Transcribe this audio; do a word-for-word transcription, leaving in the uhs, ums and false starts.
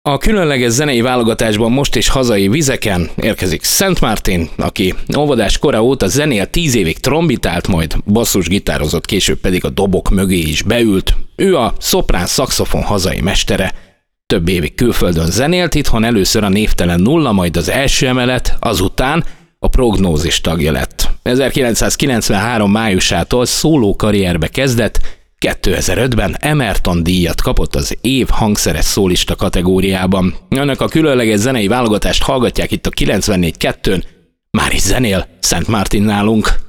A különleges zenei válogatásban most is hazai vizeken érkezik Szent Mártin, aki óvodás kora óta zenél, tíz évig trombitált, majd basszusgitározott, később pedig a dobok mögé is beült. Ő a szoprán szaxofon hazai mestere. Több évig külföldön zenélt, itthon először a névtelen Nulla, majd az Első Emelet, azután a Prognózis tagja lett. ezerkilencszázkilencvenhárom májusától szóló karrierbe kezdett, kétezer-ötben Emerton díjat kapott az év hangszeres szólista kategóriában. Önök a különleges zenei válogatást hallgatják itt a kilencvennégy kettőn, már is zenél Szent Mártin nálunk.